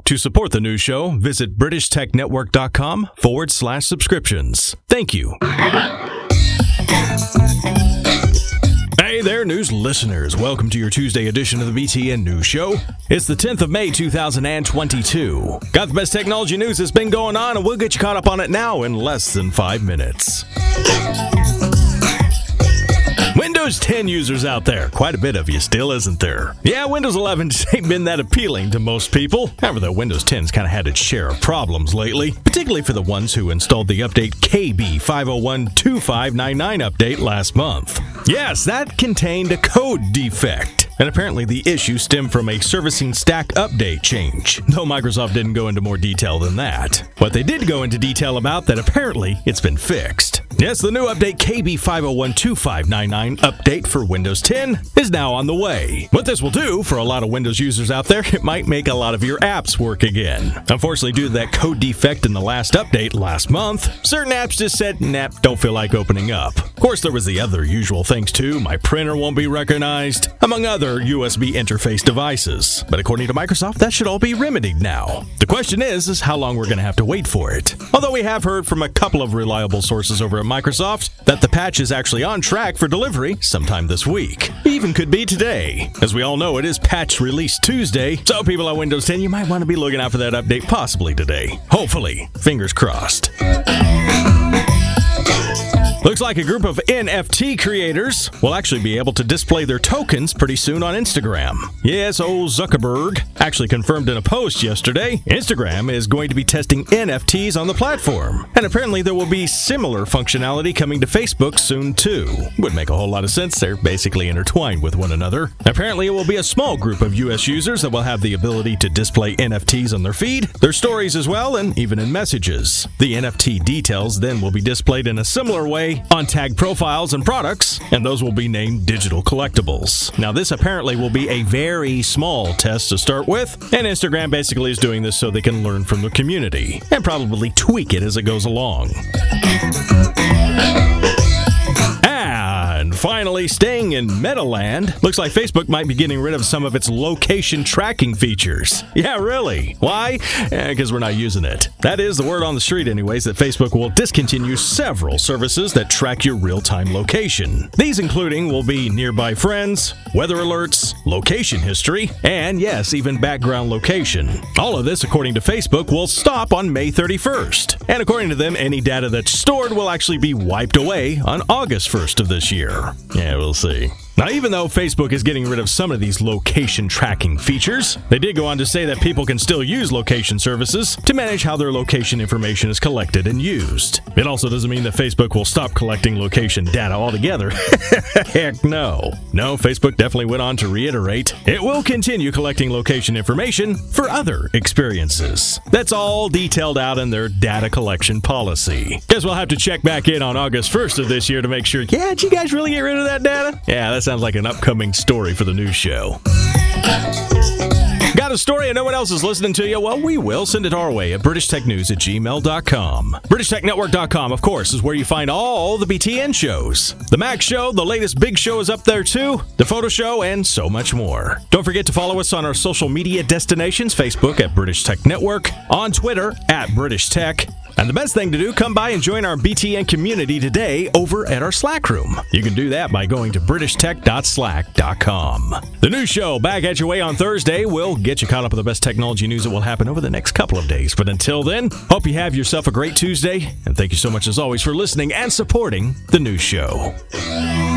To support the news show, visit BritishTechNetwork.com/subscriptions. Thank you. Hey there, news listeners. Welcome to your Tuesday edition of the BTN News Show. It's the 10th of May, 2022. Got the best technology news that's been going on, and we'll get you caught up on it now in less than 5 minutes. Windows 10 users out there. Quite a bit of you still, isn't there? Yeah, Windows 11 just ain't been that appealing to most people. However, though, Windows 10's kind of had its share of problems lately, particularly for the ones who installed the update KB5012599 update last month. Yes, that contained a code defect. And apparently the issue stemmed from a servicing stack update change, though Microsoft didn't go into more detail than that. What they did go into detail about that apparently it's been fixed. Yes, the new update KB5012599 update for Windows 10 is now on the way. What this will do for a lot of Windows users out there, it might make a lot of your apps work again. Unfortunately, due to that code defect in the last update last month, certain apps just said, nah, don't feel like opening up. Of course, there was the other usual things too. My printer won't be recognized, among other USB interface devices. But according to Microsoft, that should all be remedied now. The question is how long we're going to have to wait for it. Although we have heard from a couple of reliable sources over at Microsoft that the patch is actually on track for delivery sometime this week. Even could be today. As we all know, it is patch release Tuesday, so people on Windows 10, you might want to be looking out for that update possibly today. Hopefully. Fingers crossed. Looks like a group of NFT creators will actually be able to display their tokens pretty soon on Instagram. Yes, old Zuckerberg actually confirmed in a post yesterday, Instagram is going to be testing NFTs on the platform. And apparently there will be similar functionality coming to Facebook soon too. Would make a whole lot of sense, they're basically intertwined with one another. Apparently it will be a small group of US users that will have the ability to display NFTs on their feed, their stories as well, and even in messages. The NFT details then will be displayed in a similar way on tagged profiles and products, and those will be named digital collectibles. Now, this apparently will be a very small test to start with, and Instagram basically is doing this so they can learn from the community and probably tweak it as it goes along. And finally, staying in Metaland, looks like Facebook might be getting rid of some of its location tracking features. Yeah, really. Why? Because we're not using it. That is the word on the street anyways, that Facebook will discontinue several services that track your real-time location. These including will be nearby friends, weather alerts, location history, and yes, even background location. All of this, according to Facebook, will stop on May 31st. And according to them, any data that's stored will actually be wiped away on August 1st of this year. Yeah, we'll see. Now, even though Facebook is getting rid of some of these location tracking features, they did go on to say that people can still use location services to manage how their location information is collected and used. It also doesn't mean that Facebook will stop collecting location data altogether. Heck no. No, Facebook definitely went on to reiterate it will continue collecting location information for other experiences. That's all detailed out in their data collection policy. Guess we'll have to check back in on August 1st of this year to make sure, yeah, did you guys really get rid of that data? Yeah, that sounds like an upcoming story for the news show. Got a story and no one else is listening to you? Well, we will. Send it our way at BritishTechNews@gmail.com. BritishTechNetwork.com, of course, is where you find all the BTN shows. The Mac Show, the latest big show is up there too, the Photo Show, and so much more. Don't forget to follow us on our social media destinations, Facebook at British Tech Network, on Twitter at British Tech. And the best thing to do, come by and join our BTN community today over at our Slack room. You can do that by going to BritishTech.slack.com. The news show back at your way on Thursday will get you caught up with the best technology news that will happen over the next couple of days. But until then, hope you have yourself a great Tuesday. And thank you so much as always for listening and supporting the news show.